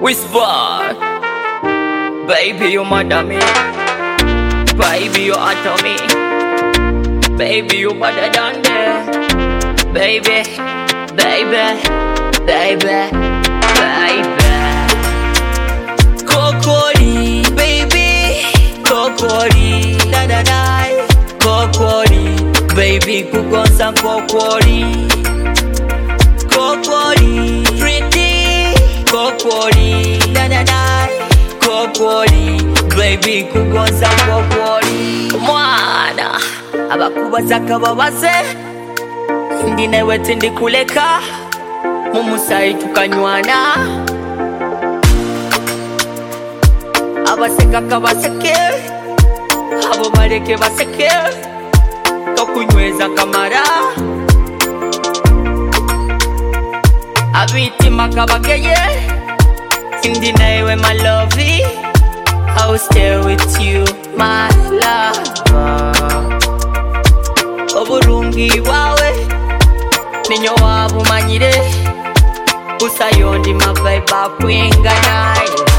Whisper, baby, you mad me. Baby, you hot me. Baby, you better than that. Baby, baby, baby, baby. Kokori, baby, kokori, da da da. Kokori, baby, kugonsa kokori. Kokori, pretty, kokori, da da da. Kokori, baby, kugonsa kokori. Mwana, abakubaza kababaze. Ndi newe tindi kuleka. Mumusai tukanywana. Abaseka kabaseke. Abo bareke baseke. Tokunyweza kamara. Abitima kabakeye. Ndi newe my lovey. I will stay with you, my lover. Oburungi wawe ninyo wabumanyire. Usayondi mavaiba kwingana.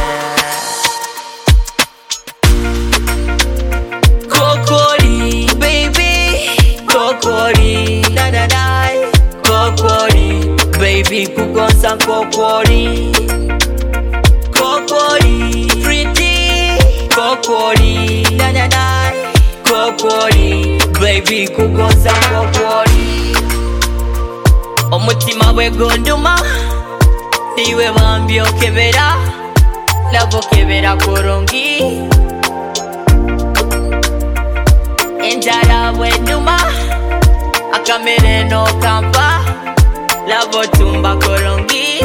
Kokori, baby, kokori, da da da. Kokori, baby, kugonsa kokori. Kokori, pretty, kokori, da da da. Kokori, baby, kugonsa kokori. Omutima we gonduma, niwe bambi okebera. Lavo kebera korongi. Enjara wenduma, akamere no kampa. Lavo tumba korongi.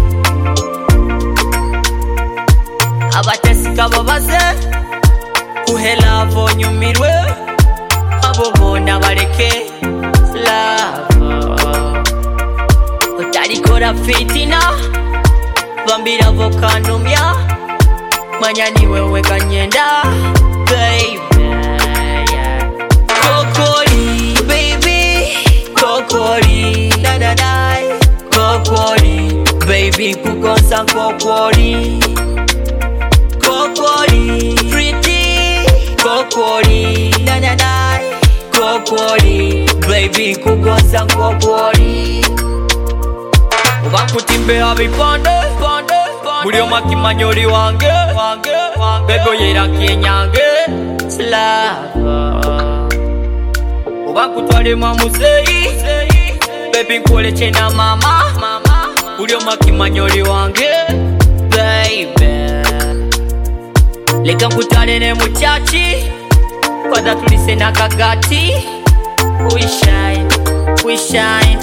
Abatesi kababaze, kuhela vonyumirwe. Abo bona bareke lava. Utarikora fitina, bambira vokanumya. Manya ni wewe kanyenda, baby. Kokori, baby, kokori, da da da. Kokori, baby, kugonsa kokori. Kokori, pretty, kokori, da da da. Kokori, baby, kugonsa kokori. Ubakutimbe abipande, Mulio makimanyori wange, Bebo yera kienyange, Slava. Ubakutwale mamusei, Baby nkole chena mama, Mulio makimanyori wange, baby. Leka nkutwale ne muchachi, Kwanza tulise na kagati. We shine,